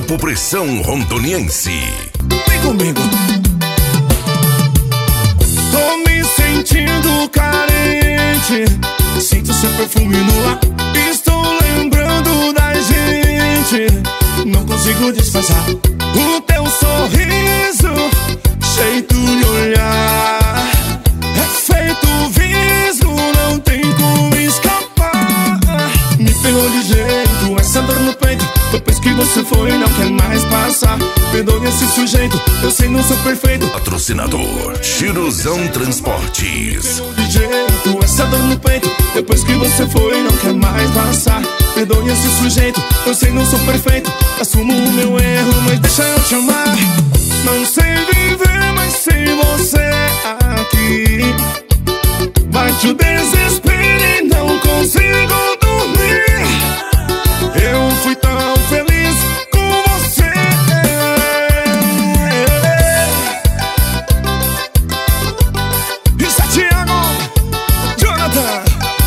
Grupo Pressão Rondoniense. Vem comigo. Tô me sentindo carente, sinto seu perfume no ar. Estou lembrando da gente, não consigo disfarçar o teu sorriso, jeito de olhar. É feito visgo, não tem como escapar. Me pegou de jeito, essa dor no peito. Depois que você foi, não quer mais passar. Perdoe esse sujeito, eu sei não sou perfeito. Patrocinador Chiruzão Transportes. De jeito, essa dor no peito. Depois que você foi, não quer mais passar. Perdoe esse sujeito, eu sei não sou perfeito. Assumo o meu erro, mas deixa eu te amar. Não sei viver, mas sem você aqui. Bate o desespero e não consigo dormir. Eu fui tão feliz com você. Isso é Thiago, Jonathan.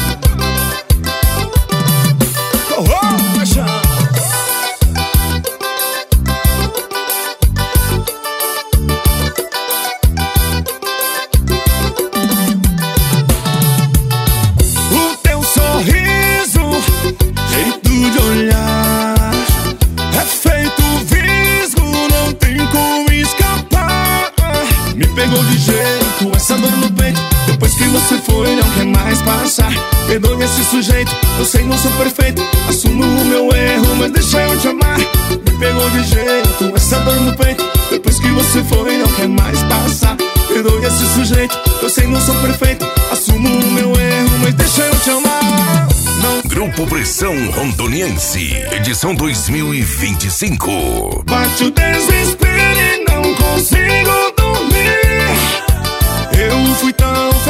O teu sorriso, jeito de olhar, é feito visgo, não tem como escapar. Me pegou de jeito, essa dor no peito. Depois que você foi, não quer mais passar. Perdoe esse sujeito, eu sei não sou perfeito. Assumo o meu erro, mas deixa eu te amar. Me pegou de jeito, essa dor no peito. Depois que você foi, não quer mais passar. Perdoe esse sujeito, eu sei não sou perfeito. Assumo o meu erro, mas deixa eu te amar. Grupo Pressão Rondoniense, edição 2025. Bate o desespero e não consigo dormir. Eu fui tão